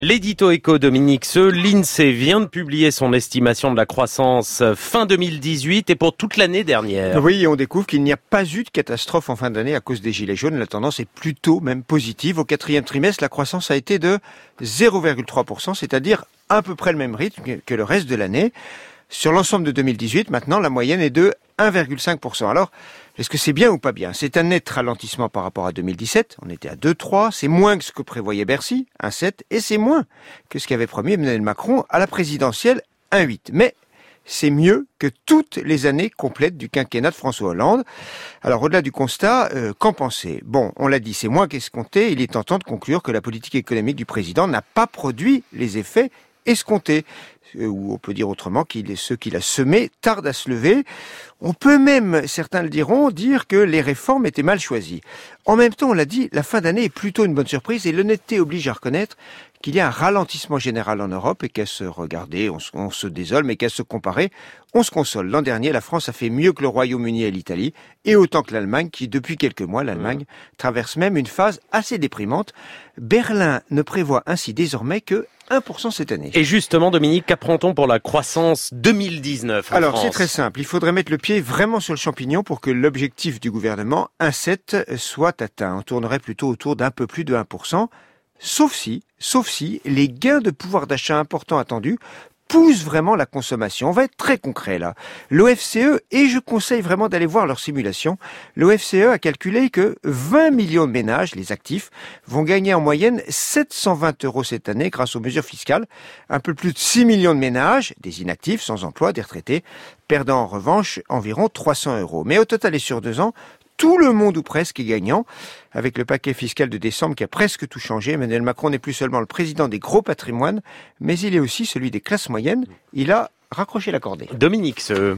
L'édito éco Dominique Seux, l'INSEE vient de publier son estimation de la croissance fin 2018 et pour toute l'année dernière. Oui, on découvre qu'il n'y a pas eu de catastrophe en fin d'année à cause des gilets jaunes. La tendance est plutôt même positive. Au quatrième trimestre, la croissance a été de 0,3%, c'est-à-dire à peu près le même rythme que le reste de l'année. Sur l'ensemble de 2018, maintenant, la moyenne est de 1,5%. Alors, est-ce que c'est bien ou pas bien? C'est un net ralentissement par rapport à 2017. On était à 2,3. C'est moins que ce que prévoyait Bercy, 1,7. Et c'est moins que ce qu'avait promis Emmanuel Macron à la présidentielle, 1,8. Mais c'est mieux que toutes les années complètes du quinquennat de François Hollande. Alors, au-delà du constat, qu'en penser? Bon, on l'a dit, c'est moins qu'escompté. Il est tentant de conclure que la politique économique du président n'a pas produit les effets escomptés. Ou on peut dire autrement ceux qu'il a semés tardent à se lever. On peut même, certains le diront, dire que les réformes étaient mal choisies. En même temps, on l'a dit, la fin d'année est plutôt une bonne surprise et l'honnêteté oblige à reconnaître qu'il y a un ralentissement général en Europe et qu'à se regarder, on se désole, mais qu'à se comparer, on se console. L'an dernier, la France a fait mieux que le Royaume-Uni et l'Italie, et autant que l'Allemagne, qui depuis quelques mois, l'Allemagne traverse même une phase assez déprimante. Berlin ne prévoit ainsi désormais que 1% cette année. Et justement, Dominique, qu'apprend-on pour la croissance 2019 en Alors, France? c'est très simple. Il faudrait mettre le pied vraiment sur le champignon pour que l'objectif du gouvernement, 1,7, soit atteint. On tournerait plutôt autour d'un peu plus de 1%. Sauf si les gains de pouvoir d'achat importants attendus poussent vraiment la consommation. On va être très concret là. L'OFCE, et je conseille vraiment d'aller voir leur simulation, l'OFCE a calculé que 20 millions de ménages, les actifs, vont gagner en moyenne 720 € cette année grâce aux mesures fiscales. Un peu plus de 6 millions de ménages, des inactifs, sans emploi, des retraités, perdant en revanche environ 300 €. Mais au total et sur 2 ans, tout le monde ou presque est gagnant. Avec le paquet fiscal de décembre qui a presque tout changé, Emmanuel Macron n'est plus seulement le président des gros patrimoines, mais il est aussi celui des classes moyennes. Il a raccroché la cordée. Dominique Seux.